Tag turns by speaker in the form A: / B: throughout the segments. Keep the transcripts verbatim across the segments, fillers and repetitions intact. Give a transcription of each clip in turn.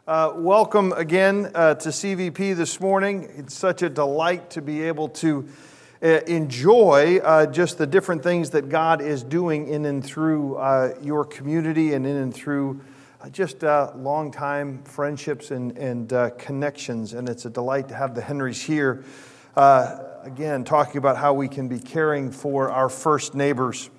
A: Uh, welcome again uh, to C V P this morning. It's such a delight to be able to uh, enjoy uh, just the different things that God is doing in and through uh, your community and in and through uh, just uh, long-time friendships and, and uh, connections. And it's a delight to have the Henrys here, uh, again, talking about how we can be caring for our first neighbors.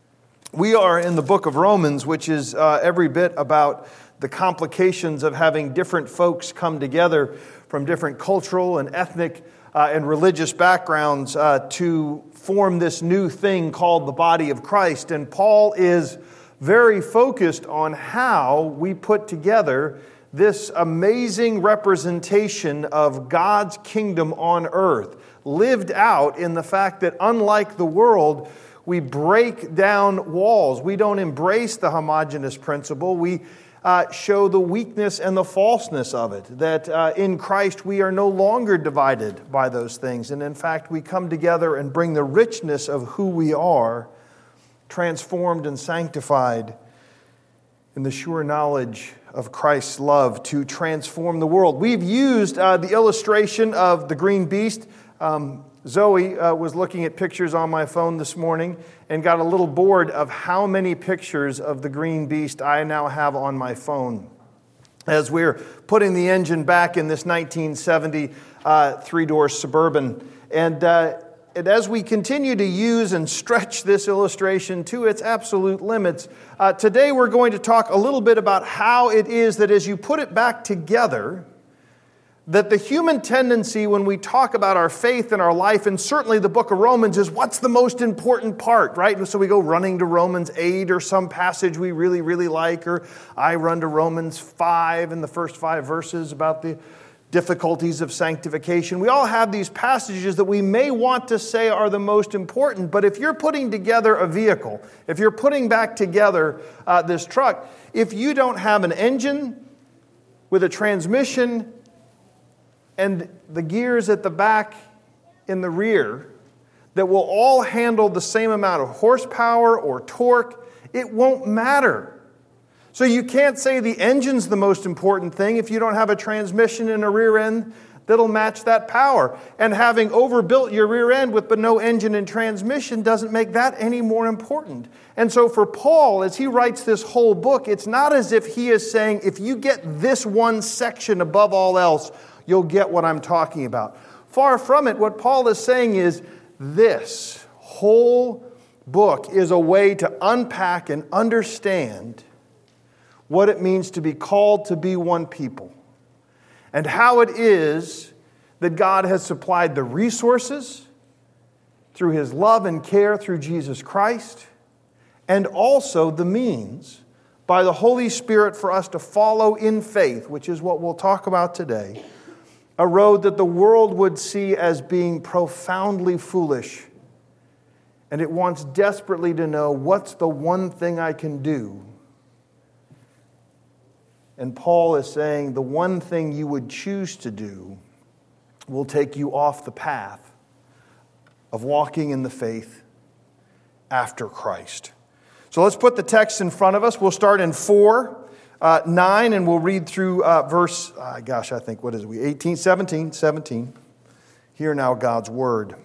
A: We are in the book of Romans, which is uh, every bit about the complications of having different folks come together from different cultural and ethnic uh, and religious backgrounds uh, to form this new thing called the body of Christ. And Paul is very focused on how we put together this amazing representation of God's kingdom on earth, lived out in the fact that unlike the world, we break down walls. We don't embrace the homogeneous principle. We Uh, show the weakness and the falseness of it, that uh, in Christ we are no longer divided by those things. And in fact, we come together and bring the richness of who we are, transformed and sanctified in the sure knowledge of Christ's love to transform the world. We've used uh, the illustration of the green beast. Um, Zoe uh, was looking at pictures on my phone this morning and got a little bored of how many pictures of the green beast I now have on my phone. As we're putting the engine back in this nineteen seventy uh, three-door Suburban. And, uh, and as we continue to use and stretch this illustration to its absolute limits, uh, today we're going to talk a little bit about how it is that as you put it back together, that the human tendency when we talk about our faith and our life, and certainly the book of Romans, is what's the most important part, right? So we go running to Romans eight or some passage we really, really like, or I run to Romans five in the first five verses about the difficulties of sanctification. We all have these passages that we may want to say are the most important, but if you're putting together a vehicle, if you're putting back together uh, this truck, if you don't have an engine with a transmission and the gears at the back in the rear that will all handle the same amount of horsepower or torque, it won't matter. So you can't say the engine's the most important thing if you don't have a transmission and a rear end that'll match that power. And having overbuilt your rear end with but no engine and transmission doesn't make that any more important. And so for Paul, as he writes this whole book, it's not as if he is saying, if you get this one section above all else, you'll get what I'm talking about. Far from it, what Paul is saying is this whole book is a way to unpack and understand what it means to be called to be one people, and how it is that God has supplied the resources through His love and care through Jesus Christ, and also the means by the Holy Spirit for us to follow in faith, which is what we'll talk about today, a road that the world would see as being profoundly foolish. And it wants desperately to know, what's the one thing I can do? And Paul is saying the one thing you would choose to do will take you off the path of walking in the faith after Christ. So let's put the text in front of us. We'll start in four. Uh, nine, and we'll read through uh, verse, uh, gosh, I think, what is it? We eighteen, seventeen, seventeen. Hear now God's word.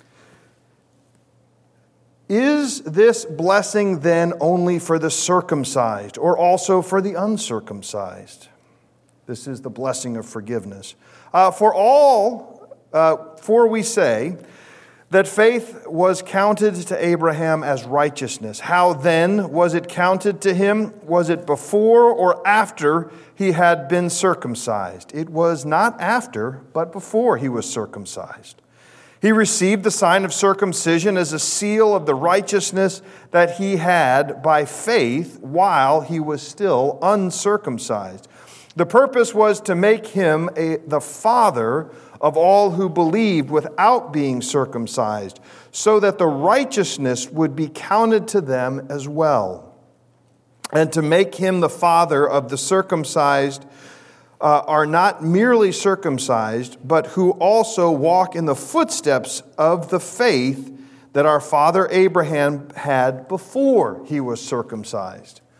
A: Is this blessing then only for the circumcised, or also for the uncircumcised? This is the blessing of forgiveness. Uh, for all, uh, for we say that faith was counted to Abraham as righteousness. How then was it counted to him? Was it before or after he had been circumcised? It was not after, but before he was circumcised. He received the sign of circumcision as a seal of the righteousness that he had by faith while he was still uncircumcised. The purpose was to make him a, the father of all who believed without being circumcised, so that the righteousness would be counted to them as well. And to make him the father of the circumcised uh, are not merely circumcised, but who also walk in the footsteps of the faith that our father Abraham had before he was circumcised.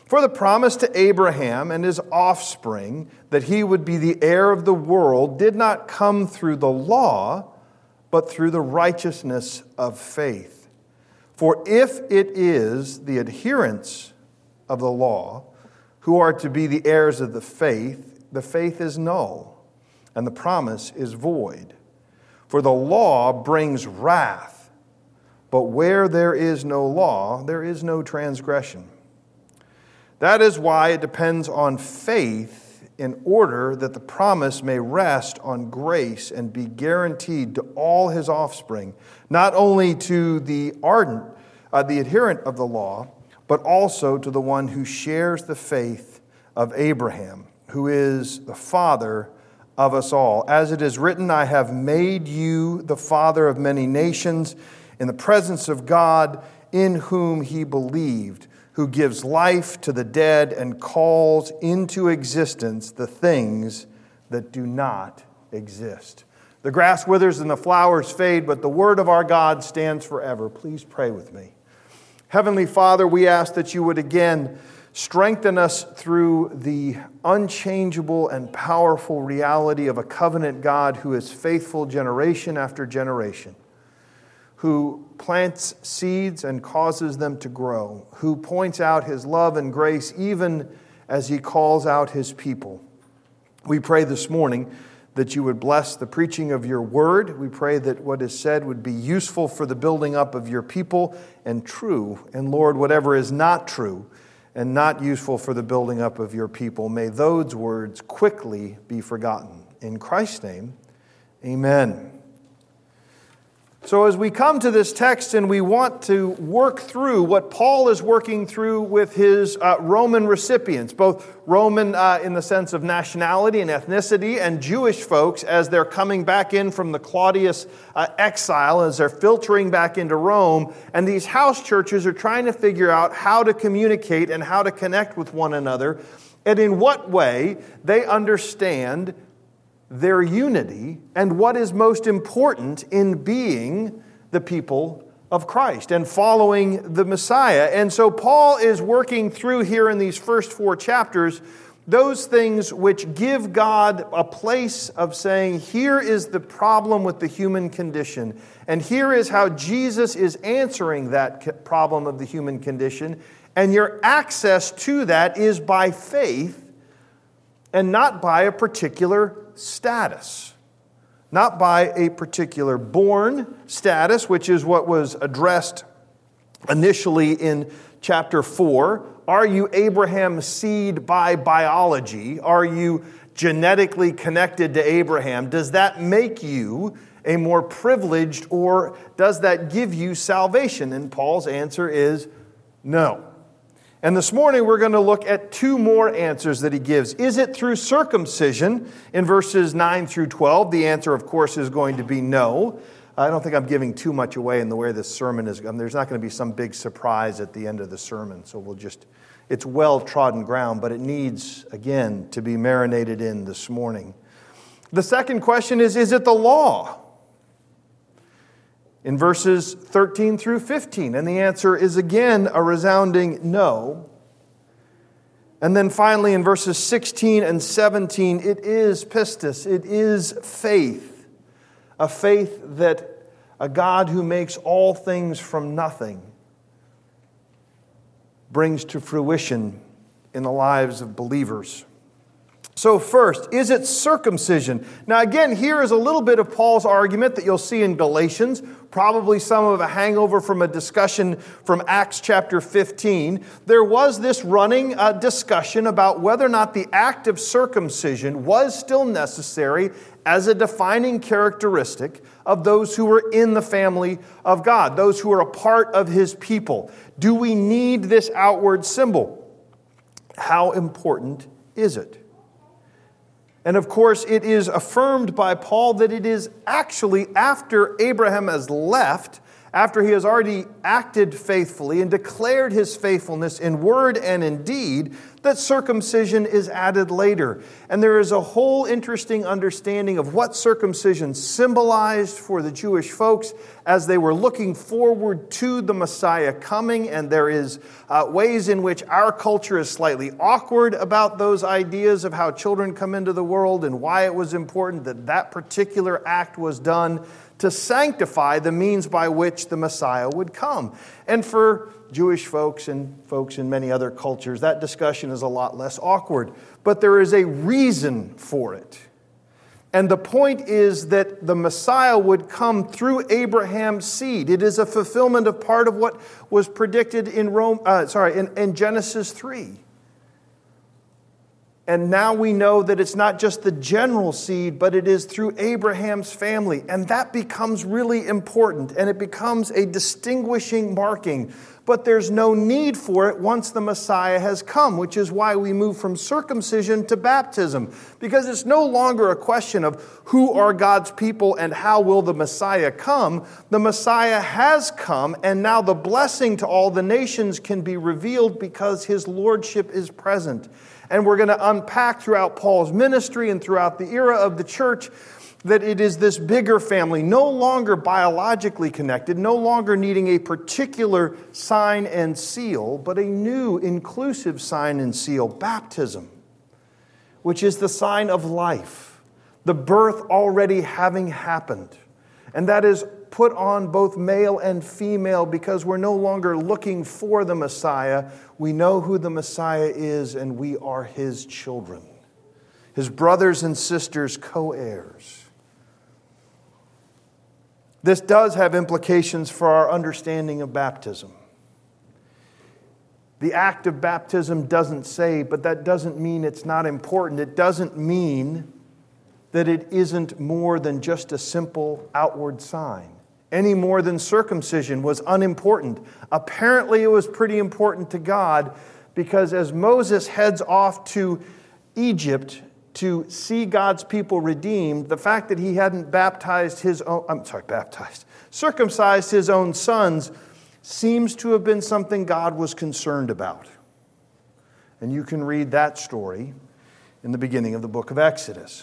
A: For the promise to Abraham and his offspring that he would be the heir of the world did not come through the law, but through the righteousness of faith. For if it is the adherents of the law who are to be the heirs of the faith, the faith is null, and the promise is void. For the law brings wrath, but where there is no law, there is no transgression. That is why it depends on faith in order that the promise may rest on grace and be guaranteed to all his offspring, not only to the ardent, uh, the adherent of the law, but also to the one who shares the faith of Abraham, who is the father of us all. As it is written, I have made you the father of many nations in the presence of God, in whom he believed, who gives life to the dead and calls into existence the things that do not exist. The grass withers and the flowers fade, but the word of our God stands forever. Please pray with me. Heavenly Father, we ask that you would again strengthen us through the unchangeable and powerful reality of a covenant God who is faithful generation after generation, who plants seeds and causes them to grow, who points out his love and grace even as he calls out his people. We pray this morning that you would bless the preaching of your word. We pray that what is said would be useful for the building up of your people and true. And Lord, whatever is not true and not useful for the building up of your people, may those words quickly be forgotten. In Christ's name, amen. So as we come to this text and we want to work through what Paul is working through with his uh, Roman recipients, both Roman uh, in the sense of nationality and ethnicity, and Jewish folks as they're coming back in from the Claudius uh, exile, as they're filtering back into Rome, and these house churches are trying to figure out how to communicate and how to connect with one another, and in what way they understand their unity and what is most important in being the people of Christ and following the Messiah. And so Paul is working through here in these first four chapters those things which give God a place of saying, here is the problem with the human condition, and here is how Jesus is answering that problem of the human condition, and your access to that is by faith and not by a particular status, not by a particular born status, which is what was addressed initially in chapter four. Are you Abraham's seed by biology? Are you genetically connected to Abraham? Does that make you a more privileged, or does that give you salvation? And Paul's answer is no. And this morning we're going to look at two more answers that he gives. Is it through circumcision? In verses nine through twelve, the answer, of course, is going to be no. I don't think I'm giving too much away in the way this sermon is. I mean, there's not going to be some big surprise at the end of the sermon. So we'll just, it's well-trodden ground, but it needs, again, to be marinated in this morning. The second question is, is it the law? In verses thirteen through fifteen, and the answer is again a resounding no. And then finally in verses sixteen and seventeen, it is pistis, it is faith, a faith that a God who makes all things from nothing brings to fruition in the lives of believers. So first, is it circumcision? Now again, here is a little bit of Paul's argument that you'll see in Galatians, probably some of a hangover from a discussion from Acts chapter fifteen. There was this running uh, discussion about whether or not the act of circumcision was still necessary as a defining characteristic of those who were in the family of God, those who are a part of his people. Do we need this outward symbol? How important is it? And of course, it is affirmed by Paul that it is actually after Abraham has left, after he has already acted faithfully and declared his faithfulness in word and in deed, that circumcision is added later. And there is a whole interesting understanding of what circumcision symbolized for the Jewish folks as they were looking forward to the Messiah coming. And there is uh, ways in which our culture is slightly awkward about those ideas of how children come into the world and why it was important that that particular act was done to sanctify the means by which the Messiah would come. And for Jewish folks and folks in many other cultures, that discussion is a lot less awkward. But there is a reason for it. And the point is that the Messiah would come through Abraham's seed. It is a fulfillment of part of what was predicted in Rome, uh, sorry, in, in Genesis three. And now we know that it's not just the general seed, but it is through Abraham's family. And that becomes really important, and it becomes a distinguishing marking. But there's no need for it once the Messiah has come, which is why we move from circumcision to baptism. Because it's no longer a question of who are God's people and how will the Messiah come. The Messiah has come, and now the blessing to all the nations can be revealed because his lordship is present. And we're going to unpack throughout Paul's ministry and throughout the era of the church that it is this bigger family, no longer biologically connected, no longer needing a particular sign and seal, but a new inclusive sign and seal, baptism, which is the sign of life, the birth already having happened. And that is put on both male and female because we're no longer looking for the Messiah. We know who the Messiah is, and we are his children, his brothers and sisters, co-heirs. This does have implications for our understanding of baptism. The act of baptism doesn't say, but that doesn't mean it's not important. It doesn't mean that it isn't more than just a simple outward sign. Any more than circumcision was unimportant. Apparently, it was pretty important to God because as Moses heads off to Egypt to see God's people redeemed, the fact that he hadn't baptized his own, I'm sorry, baptized, circumcised his own sons seems to have been something God was concerned about. And you can read that story in the beginning of the book of Exodus.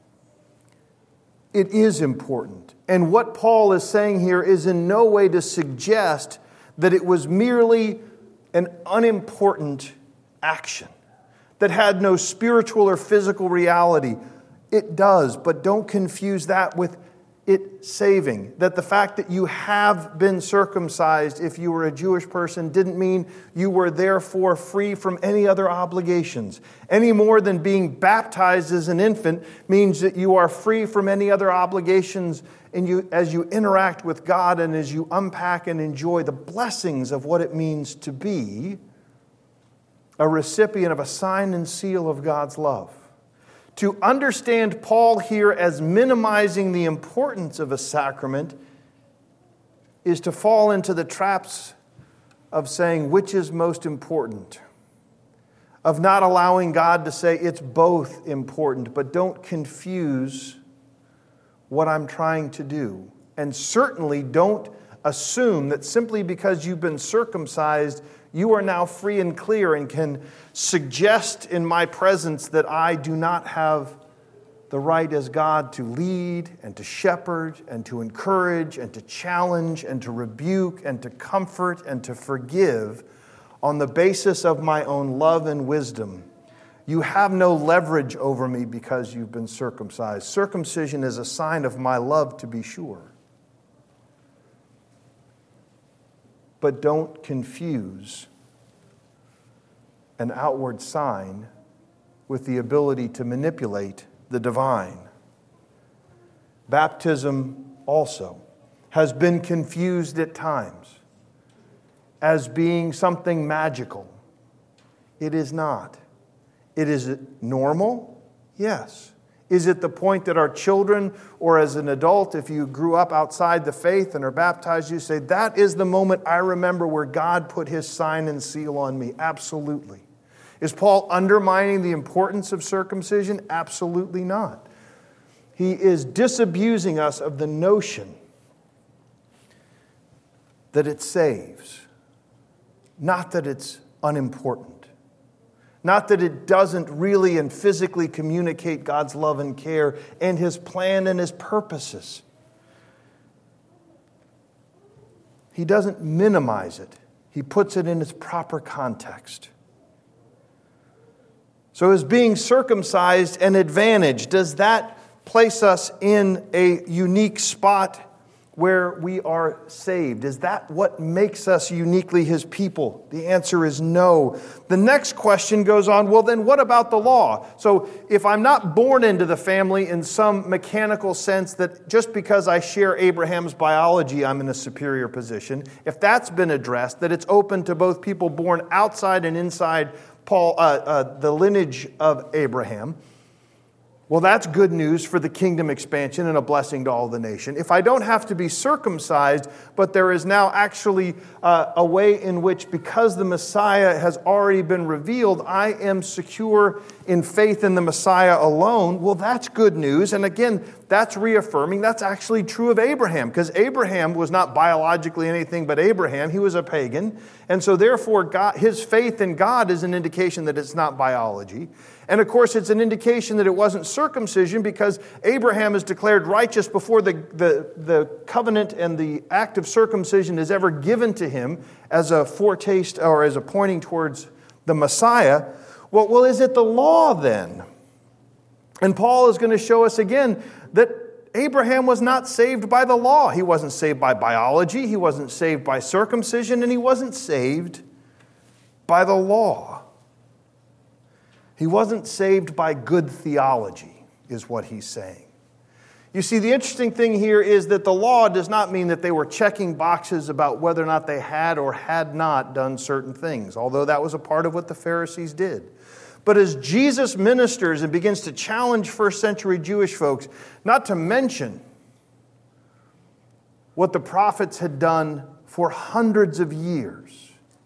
A: It is important. And what Paul is saying here is in no way to suggest that it was merely an unimportant action that had no spiritual or physical reality. It does, but don't confuse that with it saving. That the fact that you have been circumcised, if you were a Jewish person, didn't mean you were therefore free from any other obligations. Any more than being baptized as an infant means that you are free from any other obligations and you, as you interact with God and as you unpack and enjoy the blessings of what it means to be a recipient of a sign and seal of God's love. To understand Paul here as minimizing the importance of a sacrament is to fall into the traps of saying which is most important, of not allowing God to say it's both important, but don't confuse what I'm trying to do. And certainly don't assume that simply because you've been circumcised, you are now free and clear and can suggest in my presence that I do not have the right as God to lead and to shepherd and to encourage and to challenge and to rebuke and to comfort and to forgive on the basis of my own love and wisdom. You have no leverage over me because you've been circumcised. Circumcision is a sign of my love, to be sure. But don't confuse an outward sign with the ability to manipulate the divine. Baptism also has been confused at times as being something magical. It is not. It is normal? Yes. Is it the point that our children, or as an adult, if you grew up outside the faith and are baptized, you say, that is the moment I remember where God put his sign and seal on me? Absolutely. Is Paul undermining the importance of circumcision? Absolutely not. He is disabusing us of the notion that it saves, not that it's unimportant. Not that it doesn't really and physically communicate God's love and care and His plan and His purposes. He doesn't minimize it. He puts it in its proper context. So is being circumcised an advantage? Does that place us in a unique spot where we are saved? Is that what makes us uniquely His people? The answer is no. The next question goes on, well then what about the law? So if I'm not born into the family in some mechanical sense that just because I share Abraham's biology I'm in a superior position, if that's been addressed, that it's open to both people born outside and inside Paul, uh, uh, the lineage of Abraham, well, that's good news for the kingdom expansion and a blessing to all the nation. If I don't have to be circumcised, but there is now actually uh, a way in which, because the Messiah has already been revealed, I am secure in faith in the Messiah alone, well, that's good news. And again, that's reaffirming that's actually true of Abraham, because Abraham was not biologically anything but Abraham. He was a pagan. And so therefore, God, his faith in God is an indication that it's not biology. And of course, it's an indication that it wasn't circumcision, because Abraham is declared righteous before the, the, the covenant and the act of circumcision is ever given to him as a foretaste or as a pointing towards the Messiah. Well, well, is it the law then? And Paul is going to show us again that Abraham was not saved by the law. He wasn't saved by biology. He wasn't saved by circumcision. And he wasn't saved by the law. He wasn't saved by good theology, is what he's saying. You see, the interesting thing here is that the law does not mean that they were checking boxes about whether or not they had or had not done certain things, although that was a part of what the Pharisees did. But as Jesus ministers and begins to challenge first century Jewish folks, not to mention what the prophets had done for hundreds of years,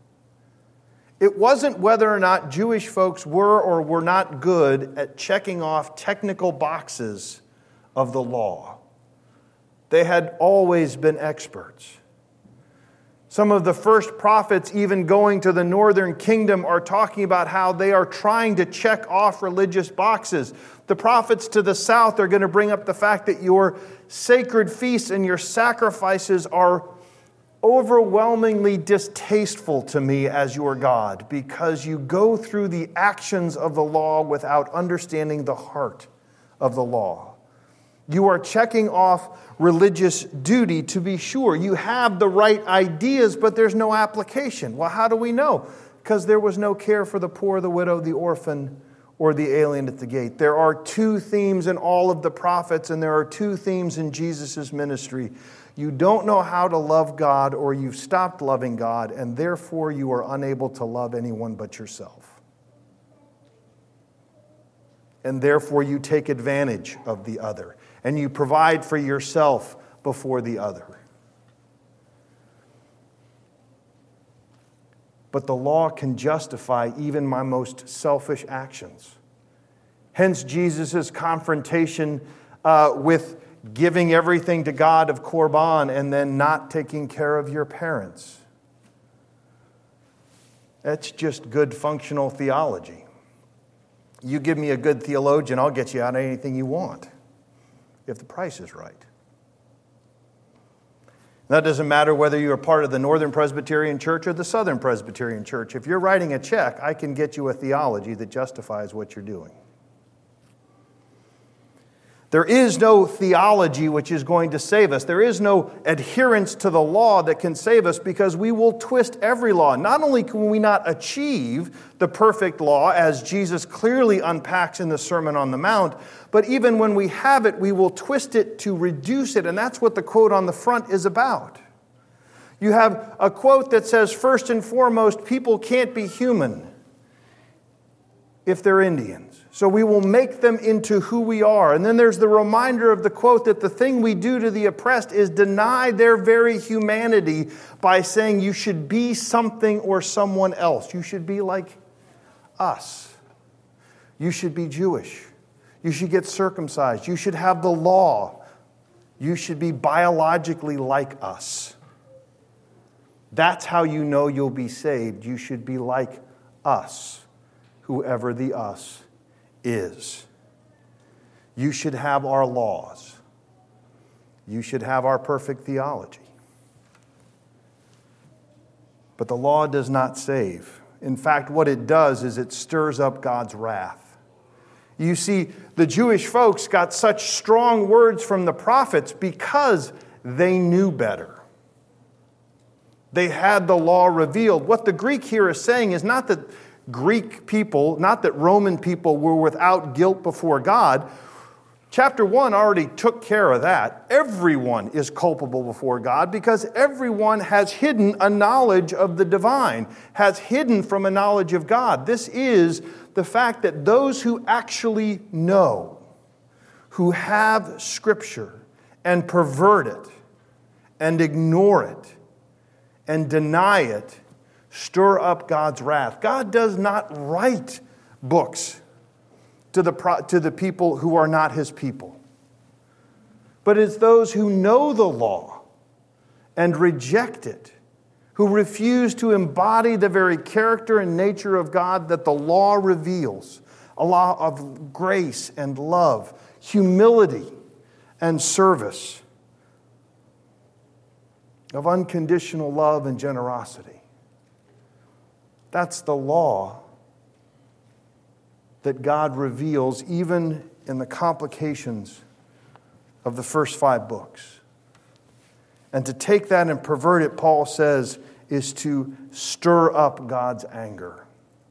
A: it wasn't whether or not Jewish folks were or were not good at checking off technical boxes of the law. They had always been experts. Some of the first prophets, even going to the northern kingdom, are talking about how they are trying to check off religious boxes. The prophets to the south are going to bring up the fact that your sacred feasts and your sacrifices are overwhelmingly distasteful to me as your God, because you go through the actions of the law without understanding the heart of the law. You are checking off religious duty, to be sure. You have the right ideas, but there's no application. Well, how do we know? Because there was no care for the poor, the widow, the orphan, or the alien at the gate. There are two themes in all of the prophets, and there are two themes in Jesus' ministry. You don't know how to love God, or you've stopped loving God, and therefore you are unable to love anyone but yourself. And therefore you take advantage of the other, and you provide for yourself before the other. But the law can justify even my most selfish actions. Hence Jesus' confrontation uh, with giving everything to God of Korban and then not taking care of your parents. That's just good functional theology. You give me a good theologian, I'll get you out anything you want, if the price is right. That doesn't matter whether you're a part of the Northern Presbyterian Church or the Southern Presbyterian Church. If you're writing a check, I can get you a theology that justifies what you're doing. There is no theology which is going to save us. There is no adherence to the law that can save us, because we will twist every law. Not only can we not achieve the perfect law, as Jesus clearly unpacks in the Sermon on the Mount, but even when we have it, we will twist it to reduce it. And that's what the quote on the front is about. You have a quote that says, first and foremost, people can't be human if they're Indians. So we will make them into who we are. And then there's the reminder of the quote that the thing we do to the oppressed is deny their very humanity by saying you should be something or someone else. You should be like us. You should be Jewish. You should get circumcised. You should have the law. You should be biologically like us. That's how you know you'll be saved. You should be like us, whoever the us is. You should have our laws. You should have our perfect theology. But the law does not save. In fact, what it does is it stirs up God's wrath. You see, the Jewish folks got such strong words from the prophets because they knew better. They had the law revealed. What the Greek here is saying is not that Greek people, not that Roman people were without guilt before God. Chapter one already took care of that. Everyone is culpable before God because everyone has hidden a knowledge of the divine, has hidden from a knowledge of God. This is the fact that those who actually know, who have Scripture and pervert it and ignore it and deny it, stir up God's wrath. God does not write books to the, to the people who are not His people. But it's those who know the law and reject it, who refuse to embody the very character and nature of God that the law reveals, a law of grace and love, humility and service, of unconditional love and generosity. That's the law that God reveals even in the complications of the first five books. And to take that and pervert it, Paul says, is to stir up God's anger.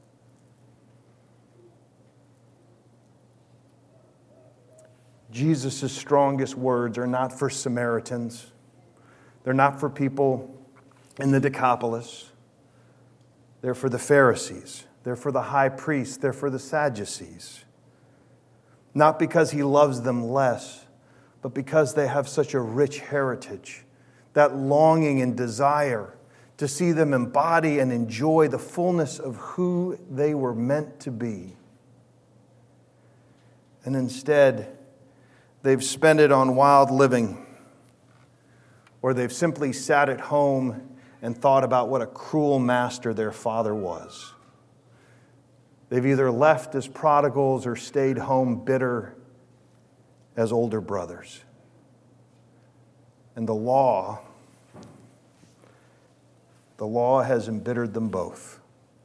A: Jesus' strongest words are not for Samaritans. They're not for people in the Decapolis. They're for the Pharisees. They're for the high priests. They're for the Sadducees. Not because he loves them less, but because they have such a rich heritage, that longing and desire to see them embody and enjoy the fullness of who they were meant to be. And instead, they've spent it on wild living, or they've simply sat at home and thought about what a cruel master their father was. They've either left as prodigals or stayed home bitter as older brothers. And the law, the law has embittered them both.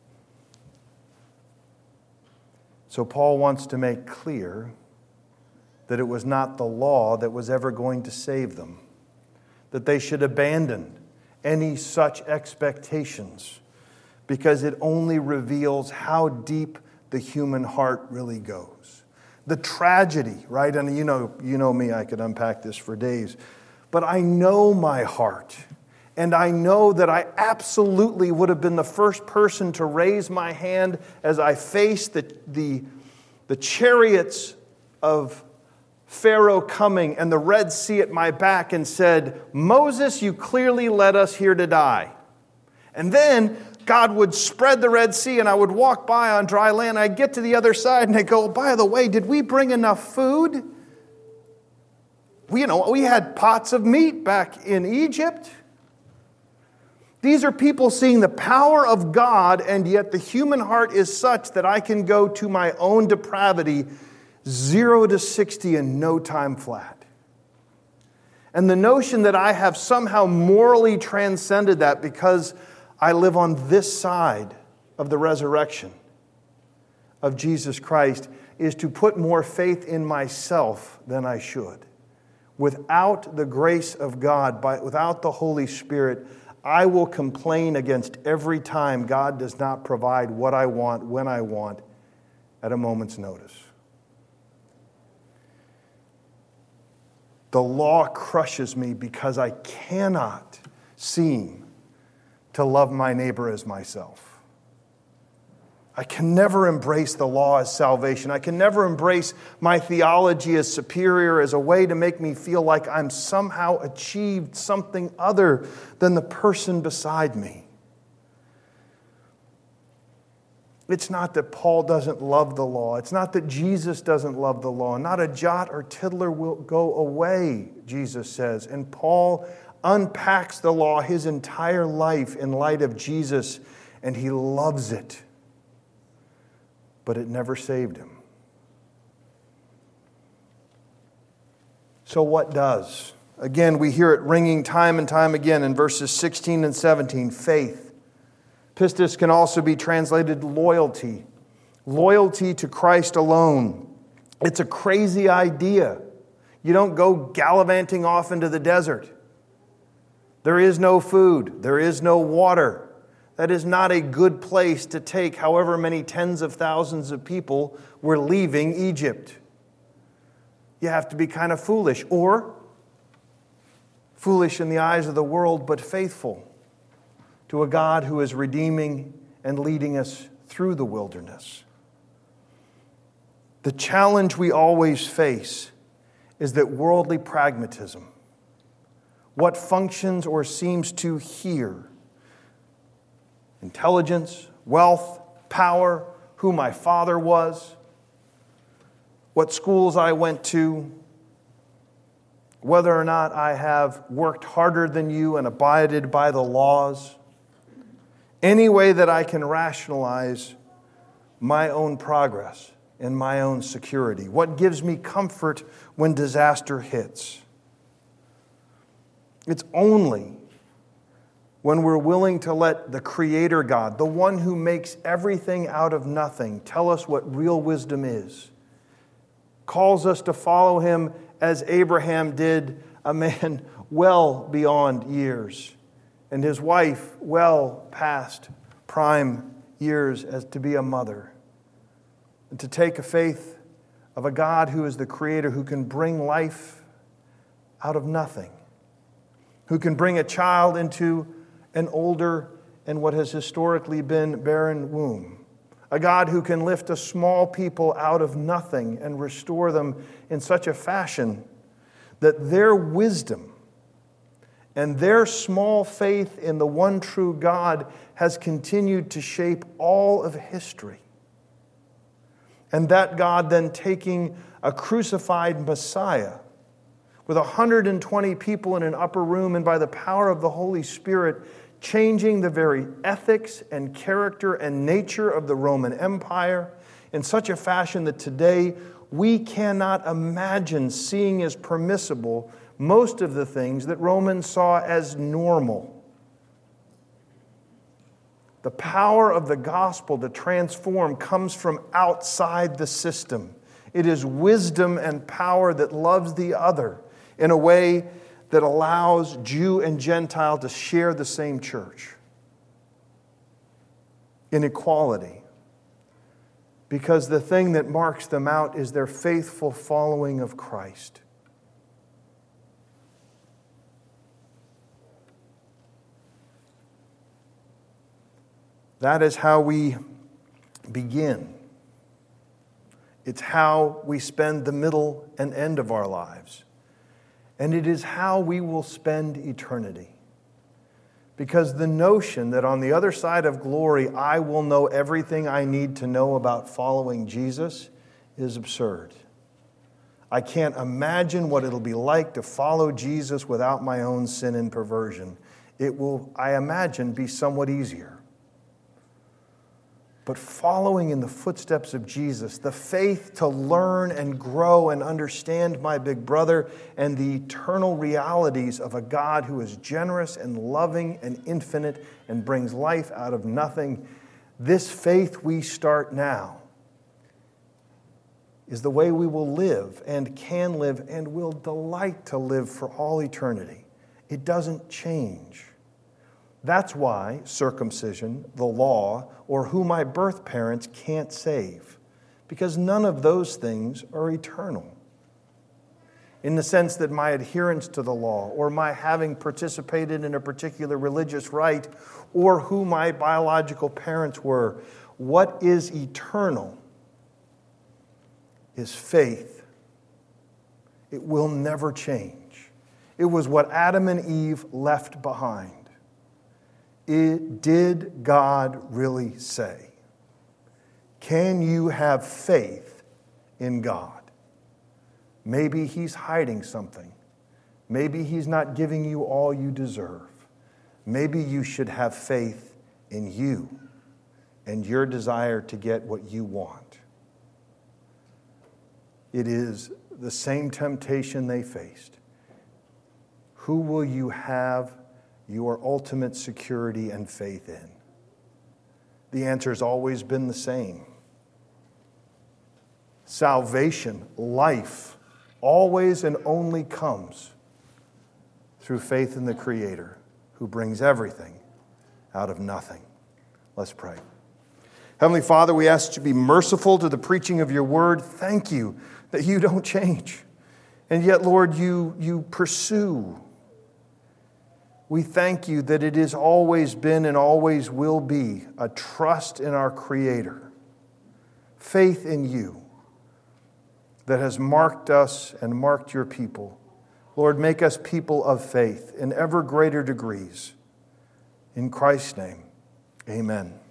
A: So Paul wants to make clear that it was not the law that was ever going to save them, that they should abandon any such expectations, because it only reveals how deep the human heart really goes. The tragedy, right? And you know, you know me, I could unpack this for days. But I know my heart. And I know that I absolutely would have been the first person to raise my hand as I faced the, the, the chariots of Pharaoh coming and the Red Sea at my back and said, "Moses, you clearly led us here to die." And then God would spread the Red Sea and I would walk by on dry land. I'd get to the other side and I'd go, "By the way, did we bring enough food? We, you know, we had pots of meat back in Egypt." These are people seeing the power of God, and yet the human heart is such that I can go to my own depravity zero to sixty in no time flat. And the notion that I have somehow morally transcended that because I live on this side of the resurrection of Jesus Christ is to put more faith in myself than I should. Without the grace of God, by, without the Holy Spirit, I will complain against every time God does not provide what I want, when I want, at a moment's notice. The law crushes me because I cannot seem to love my neighbor as myself. I can never embrace the law as salvation. I can never embrace my theology as superior, as a way to make me feel like I'm somehow achieved something other than the person beside me. It's not that Paul doesn't love the law. It's not that Jesus doesn't love the law. Not a jot or tittler will go away, Jesus says. And Paul unpacks the law his entire life in light of Jesus, and he loves it. but it never saved him. So what does? Again, we hear it ringing time and time again in verses sixteen and seventeen. Faith. Pistis can also be translated loyalty. Loyalty to Christ alone. It's a crazy idea. You don't go gallivanting off into the desert. There is no food. There is no water. That is not a good place to take however many tens of thousands of people were leaving Egypt. You have to be kind of foolish, or foolish in the eyes of the world, but faithful to a God who is redeeming and leading us through the wilderness. The challenge we always face is that worldly pragmatism, what functions or seems to here, intelligence, wealth, power, who my father was, what schools I went to, whether or not I have worked harder than you and abided by the laws, any way that I can rationalize my own progress and my own security. What gives me comfort when disaster hits? It's only when we're willing to let the Creator God, the one who makes everything out of nothing, tell us what real wisdom is, calls us to follow Him as Abraham did, a man well beyond years, and his wife well past prime years as to be a mother, and to take a faith of a God who is the Creator, who can bring life out of nothing, who can bring a child into an older and what has historically been barren womb. A God who can lift a small people out of nothing and restore them in such a fashion that their wisdom and their small faith in the one true God has continued to shape all of history. And that God then taking a crucified Messiah with one hundred twenty people in an upper room, and by the power of the Holy Spirit, changing the very ethics and character and nature of the Roman Empire in such a fashion that today we cannot imagine seeing as permissible most of the things that Romans saw as normal. The power of the gospel to transform comes from outside the system. It is wisdom and power that loves the other in a way that allows Jew and Gentile to share the same church in equality. Because the thing that marks them out is their faithful following of Christ. That is how we begin. It's how we spend the middle and end of our lives. And it is how we will spend eternity. Because the notion that on the other side of glory, I will know everything I need to know about following Jesus is absurd. I can't imagine what it'll be like to follow Jesus without my own sin and perversion. It will, I imagine, be somewhat easier. But following in the footsteps of Jesus, the faith to learn and grow and understand my big brother and the eternal realities of a God who is generous and loving and infinite and brings life out of nothing, this faith we start now is the way we will live and can live and will delight to live for all eternity. It doesn't change. That's why circumcision, the law, or who my birth parents can't save, because none of those things are eternal. In the sense that my adherence to the law, or my having participated in a particular religious rite, or who my biological parents were, what is eternal is faith. It will never change. It was what Adam and Eve left behind. It, did God really say? Can you have faith in God? Maybe He's hiding something. Maybe He's not giving you all you deserve. Maybe you should have faith in you and your desire to get what you want. it is the same temptation they faced. Who will you have your ultimate security and faith in? The answer has always been the same. Salvation, life, always and only comes through faith in the Creator who brings everything out of nothing. Let's pray. Heavenly Father, we ask you to be merciful to the preaching of your word. Thank you that you don't change. And yet, Lord, you, you pursue. We thank you that it has always been and always will be a trust in our Creator, faith in you that has marked us and marked your people. Lord, make us people of faith in ever greater degrees. In Christ's name, amen.